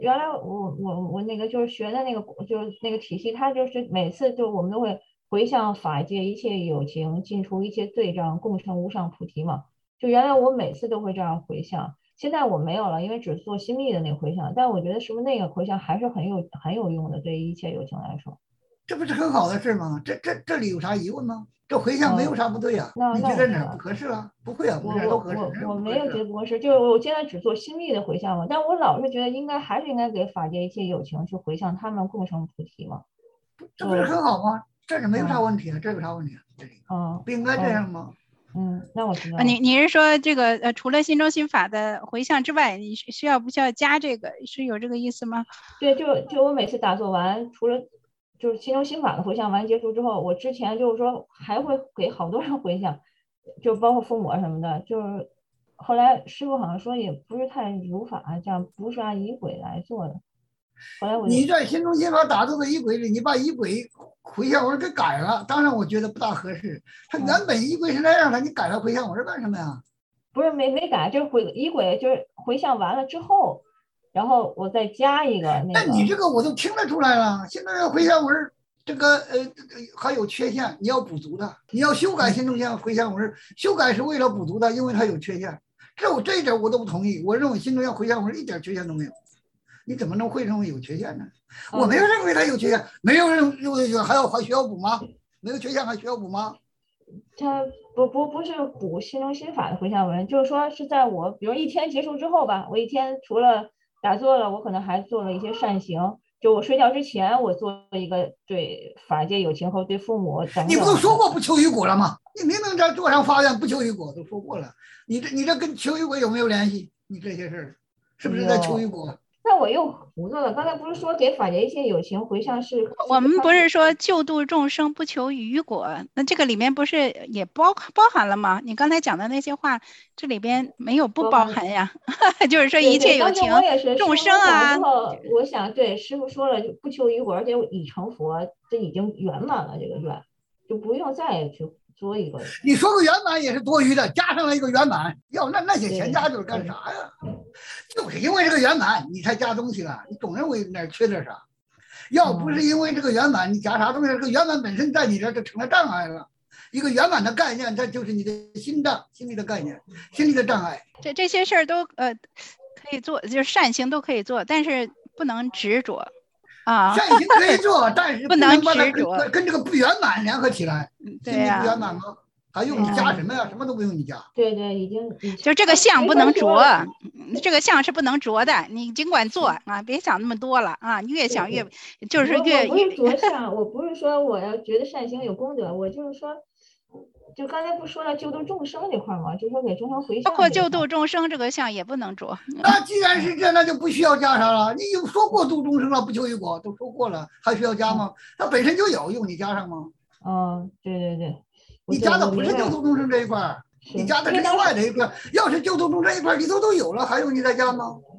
原来我那个就是学的那个就是那个体系，它就是每次就我们都会回向法界一切有情，尽除一切罪障，共成无上菩提嘛。就原来我每次都会这样回向，现在我没有了，因为只做心密的那个回向。但我觉得是不是那个回向还是很有用的，对于一切有情来说。 这不是很好的事吗？这里有啥疑问吗？这回向没有嗯， 啥不对啊？你觉那我得哪儿不知道。 合适啊？不会啊，哪儿都我我合适，哪儿我我没不合适啊？ 有觉得不合适，就是我现在只做心力的回向嘛，但我老是觉得还是应该给法界一切有情去回向，他们共成菩提嘛。 这不是就很好吗？这是没有啥嗯问题啊，这有啥问题啊？这里嗯不应该这嗯样吗？ 那我知道你了。 你是说这个除了心中心法的回向之外，你需要不需要加这个？是有这个意思吗？ 对，就我每次打坐完，除了就是心中心法的回向完结束之后，我之前就是说还会给好多人回向，就包括父母啊什么的，就是后来师傅好像说也不是太如法，这样不是按仪轨来做的。后来我就你在心中心法打坐的仪轨里，你把仪轨回向文给改了，当然我觉得不大合适。他原本仪轨是那样的，你改了回向文干什么呀？ 不是没改，就是仪轨就是回向完了之后，然后我再加一个那那你个。 这个我都听得出来了，现在回向文这个还有缺陷，你要补足的，你要修改心中心回向文，修改是为了补足的，因为它有缺陷。这一点我都不同意，我认为心中心回向文一点缺陷都没有。你怎么能会认为有缺陷呢？我没有认为它有缺陷，没有人认为还需要补吗？没有缺陷还需要补吗？ 它不是补心中心法的回向文，就是说是在我比如一天结束之后吧，我一天除了打坐了，我可能还做了一些善行。就我睡觉之前，我做一个对法界有情和对父母等你不都等。 说过不求于果了吗？你明明在座上发愿不求于果，都说过了。你这跟求于果有没有联系？你这些事儿是不是在求于果？ 那我又糊涂了。刚才不是说给法界一些有情回向是？ 我们不是说救度众生不求于果，那这个里面不是也包含了吗？你刚才讲的那些话，这里边没有不包含呀？就是说一切有情众生啊。 我想对师傅说了，就不求于果，而且已成佛，这已经圆满了这个愿，就不用再去做一个。 你说个圆满也是多余的，加上了一个圆满，要那些钱加就是干啥呀？就是因为这个圆满你才加东西了，你总认为哪缺点啥。要不是因为这个圆满，你加啥东西？这个圆满本身在你这就成了障碍了。一个圆满的概念，它就是你的心理的概念，心理的障碍。 这些事儿都可以做，就是善行都可以做，但是不能执着啊。 善行可以做，但是不能把它执着跟这个不圆满联合起来。 对呀、 不圆满吗？还用你加什么呀？什么都不用你加。 对，已经就这个相不能着，这个相是不能着的。你尽管做啊，别想那么多了啊！你越想越就是越。 我不是着相，我不是说我要觉得善行有功德，我就是说，就刚才不说了救度众生这块吗？就是说给众生回向， 包括救度众生这个相也不能着。 那既然是这，那就不需要加啥了。你有说过度众生了，不求于果，都说过了，还需要加吗？它本身就有，用你加上吗？ 对。 你加的不是救度众生这一块，你加的是另外的一块。要是救度众生一块里头都有了，还用你再加吗？